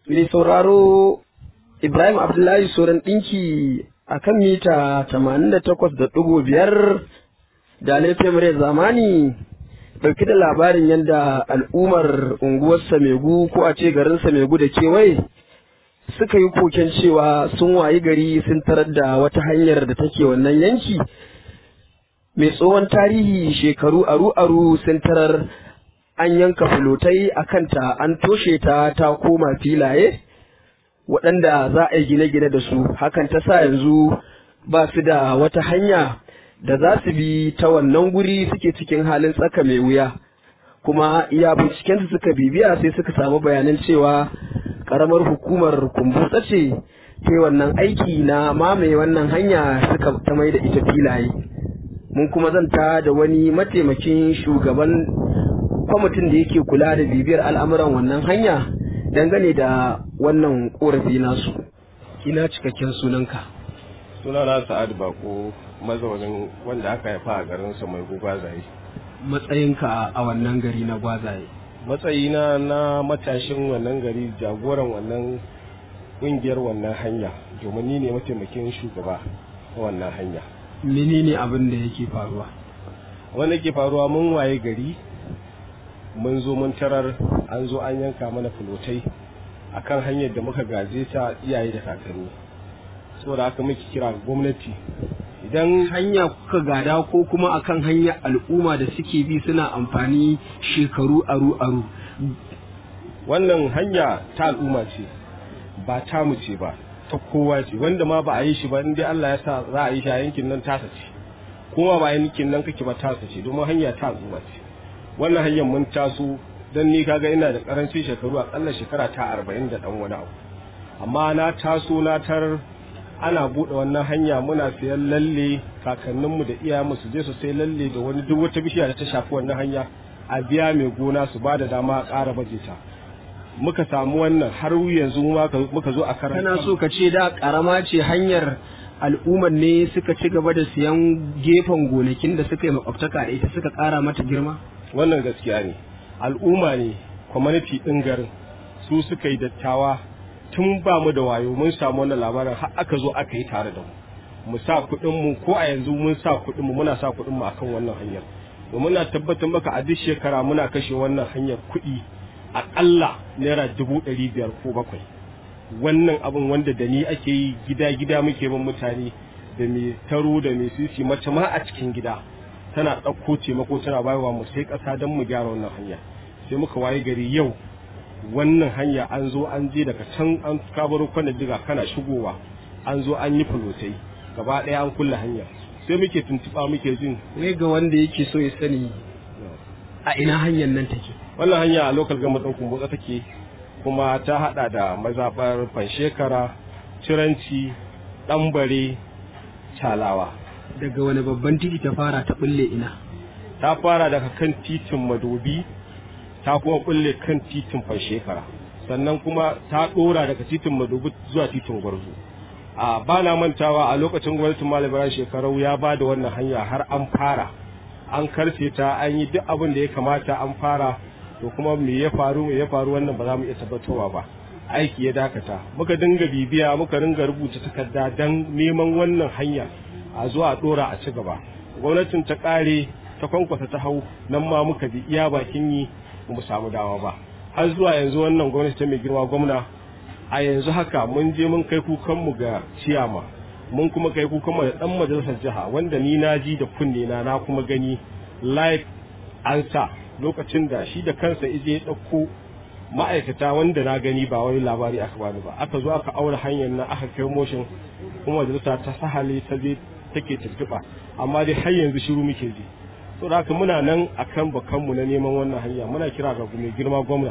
Mai sauraro Ibrahim Abdullahi Soran ɗinki a kan mita 88.5 da laifin rai zamani ɗauki da labarin yadda al'ummar unguwar Samegu ko a ce garin Samegu da kewaye suka yi koken cewa sun wayi gari sun tarar da wata hanyar da take wannan yanki mai tsohon tarihi shekaru aru-aru sun tarar an yanka fulotai a kanta an toshe ta ta koma filaye waɗanda za a yi gine-gine da su hakan ta sa yanzu ba su da wata hanya da za su bi ta wannan guri suke cikin halin tsaka mai wuya kuma iya binciken suka bibiya sai suka samu bayanan cewa ƙaramar hukumar kumbutsa ce ta wannan aiki na mamaye wannan hanya suka ta mai da ita filaye mun kuma zanta da wani mataimakin shugaban kwamitin da yake kula da bibiyar al'amuran wannan hanya dangane da wannan korafi nasu. Ina cikakken sunanka? Sunana Sa'ad Bako, mazaunin wanda aka haifa a garin Samegu Gwazaye. Matsayinka a wannan gari na Gwazaye? Matsayina na matashin wannan gari, jagoran wannan ƙungiyar wannan hanya, domin ni ne mataimakin shugaba a wannan hanya. Menene abin da yake faruwa? Wanda ke faruwa mun waye gari mun zo mun tarar an zo an yanka mana fulotai akan hanyar da muka gaje ta iyaye da kakanni, saboda haka muke kira gwamnati idan hanya kuka gada ko kuma akan hanyar al'umma da suke bi suna amfani shekaru aru-aru. Wannan hanya ta al'umma ce ba ta mu ce ba, ta kowa ce, wanda ma ba a yi shi ba inda Allah ya sa za a yi shi a yankin nan tasa ce, kuma ba yankin nan kake ba tasa ce, domin hanya ta al'umma ce. Wannan hanyar mun taso don ni kaga ina da karancin shekaru akalla shekara ta 40 da dan wani abu, amma na taso na tarar ana buɗe wannan hanya muna sayan lalle, kakanninmu da iyayenmu su je su sai lalle da wani duk wata bishiya da ta shafi wannan hanya a biya mai gona su ba da dama a ƙara baje ta. Muka samu wannan har yanzu muka zo a karanta. Kana so ka ce da ƙarama ce hanyar al'ummar ne suka ci gaba da siyan gefen gonakin da suka yi makwabtaka da ita suka ƙara mata girma? Wannan gaskiya ne, al'umma ne, community ɗin garin su suka yi dattawa tun ba mu da wayo mun samu wannan labarin har aka zo aka yi tare da mu sa kuɗinmu ko a yanzu mun sa kuɗinmu muna sa kuɗinmu akan wannan hanyar, domin na tabbatar maka a duk shekara muna kashe wannan hanyar kuɗi aƙalla naira 500,000 ko 700. Wannan abin wanda da ni ake yi gida-gida muke bin mutane da mai taro da mai sisi mace ma a cikin gida tana ɗauko taimako tana bayarwa mu sai ƙasa don mu gyara wannan hanya. Sai muka waye gari yau wannan hanya an zo an je daga can an kabaro kwanan diga kana shigowa an zo an yi fulotai gaba ɗaya an kulle hanya, sai muke tuntuɓa muke jin wai ga wanda yake so ya sani a ina hanyar nan take. Wannan hanya a local government ɗin Kumbotso take kuma ta haɗa da mazaɓar Fanshekara, Ciranci, Ɗanbare, Calawa. Daga wani babban titi ta fara ta bulle ina? Ta fara daga kan titin Madobi ta kuma bulle kan titin Fanshekara, sannan kuma ta ɗora daga titin Madobi zuwa titin Gwarzo. Ba na mantawa a lokacin gwamnatin Malam Ibrahim Shekarau ya ba da wannan hanya har an fara, an karce ta, an yi duk abin da ya kamata an fara, to kuma me ya faru wannan ba za mu iya tabbatarwa ba, aiki ya dakata. Muka dinga bibiya muka ringa rubuta takarda don neman wannan hanya a zo a dora a ci gaba. Gwamnatin ta kare ta kwankwasa ta hau, nan ma muka bi iya bakin yi mu samu dawa ba, har zuwa yanzu wannan gwamnati ta mai girma gwamna a yanzu haka mun je mun kai kukanmu ga ciyama, mun kuma kai kukanmu da dan majalisar jiha wanda ni na ji da kunne na kuma gani live ansa lokacin da shi da kansa ije ya ɗauko ma'aikata wanda na gani ba wani labari aka bani ba, aka zo aka aure hanyar nan aka kai motion kuma majalisa ta sahale ta je take tuntuɓa, amma dai har yanzu shiru muke ji. So da haka muna nan akan bakanmu na neman wannan hanya, muna kira ga mai girma gwamna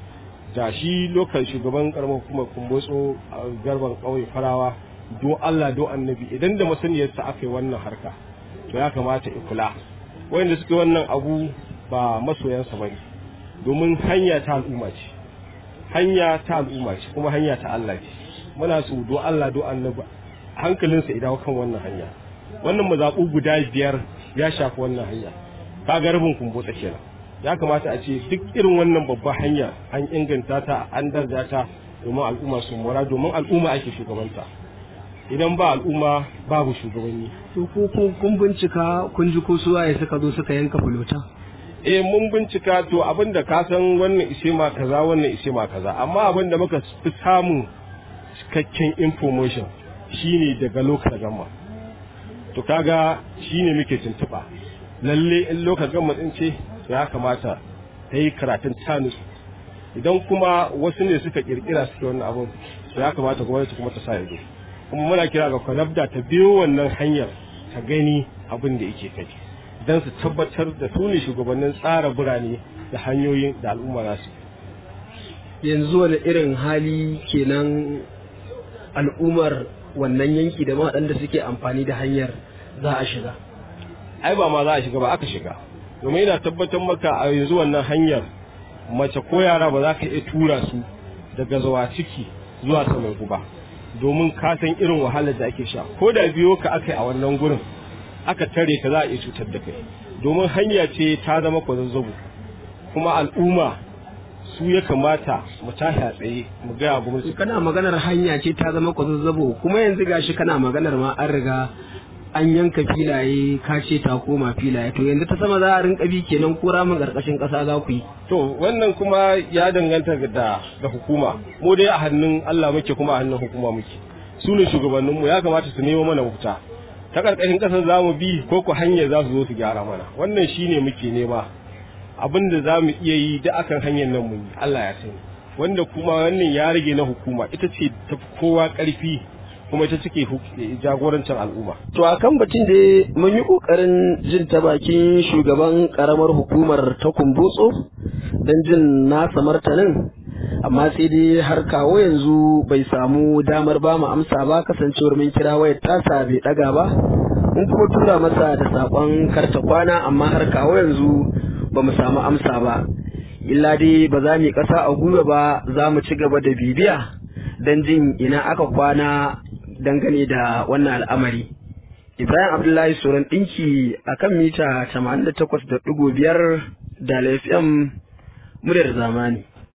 da shi lokal shugaban karamar hukumar Kumbotso Garban ƙauye Farawa, do Allah do annabi idan da masaniyarsa aka yi wannan harka to ya kamata in kula wanda suke wannan abu ba masoyansa ba ne, domin hanya ta al'umma ce, hanya ta al'umma ce kuma hanya ta Allah ce. Muna so do Allah do annabi hankalinsa idan kan wannan hanya. Wannan mazaɓu guda 5 ya shafi wannan hanya, ka ga rabin Kumbotso kenan. Ya kamata a ce duk irin wannan babbar hanya an inganta ta, an darja ta, domin al'umma su mora, domin al'umma ake shugabanta. Idan ba al'umma babu shugabanni. To ko kun bincika kun ji ko su waye suka zo suka yanka fulota? Mun bincika, to abinda ka san wannan ishe ma kaza wannan ishe ma kaza, amma abinda muka fi samun cikakken information shine daga local government. To kaga shine muke tuntuba, lalle in local government din ce ya kamata ta yi karatun tanus. Idan kuma wasu ne suka kirkira suke wannan abun, ya kamata gwamnati kuma ta sa ido. Kuma muna kira ga Konabda ta biyo wannan hanyar ta gani abin da yake kai, don su tabbatar da su ne shugabannin tsara birane da hanyoyin da al'umma za su. Yanzu wani irin hali kenan al'ummar wannan yanki da waɗanda suke amfani da hanyar za a shiga? Ai ba ma za a shiga ba, aka shiga. Domin ina tabbatar maka a yanzu wannan hanyar mace ko yara ba za ka iya tura su daga zawa ciki zuwa saman guba, domin ka san irin wahalar da ake sha. Ko da biyo ka aka yi a wannan gurin aka tare ka za a iya cutar da kai, domin hanya ce ta zama kwazazzabo. Kuma al'umma su ya kamata mu tashi a tsaye mu gaya gwamnati. Kana maganar hanya ce ta zama kwazazzabo, kuma yanzu gashi kana maganar ma an riga an yanka filaye, ka ce ta koma filaye, to yanzu ta sama za a rinka bi kenan ko ramin karkashin kasa za ku yi? To wannan kuma ya danganta da hukuma. Mu dai a hannun Allah muke, kuma a hannun hukuma muke. Su ne shugabanninmu, ya kamata su nemo mana mafita. Ta karkashin kasar za mu bi ko ku hanyar za su zo su gyara mana. Wannan shine muke nema. Abin da za mu iya yi da akan hanyar nan mu yi, Allah ya sani. Wanda kuma wannan ya rage na hukuma, ita ce ta kowa ƙarfi kuma ita take jagorancin al'umma. To a kan batun da mun yi ƙoƙarin jin ta bakin shugaban ƙaramar hukumar ta Kumbotso don jin nasa martanin, amma sai dai har kawo yanzu bai samu damar ba mu amsa ba, kasancewar mun kira wayar tasa bai ɗaga ba, mun kuma tura masa da saƙon karta kwana, amma har kawo yanzu ba mu samu amsa ba. Illa dai ba za mu yi ƙasa a gwiwa ba, za mu ci gaba da bibiya don jin ina aka kwana dangane da wannan al'amari. Ibrahim Abdullahi Soran ɗinki a kan mita 88.5 da FM muryar zamani.